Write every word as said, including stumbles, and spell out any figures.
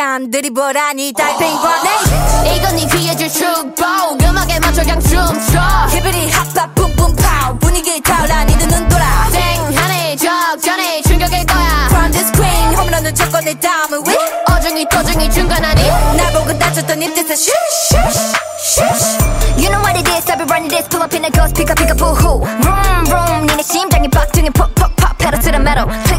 약간 드리블하니 달팽이 보내. 이건 네 귀에 줄 축복 음악에 맞춰 그냥 춤춰 히브리 핫팟 뿜뿜 파우 분위기 타올라 니들 눈 돌아 땡하네 적잖네 충격일 거야 From the screen 홈런은 쳤고 내 다음은 위 어중이 to중이 중간 아니 날 보고 다쳤던 입에서 슈슈 슈슈 You know what it is I'll be running this pull up in the ghost pick up pick up boo-hoo Vroom vroom 니네 심장이 박등에 퍽퍽퍽 pedal to the metal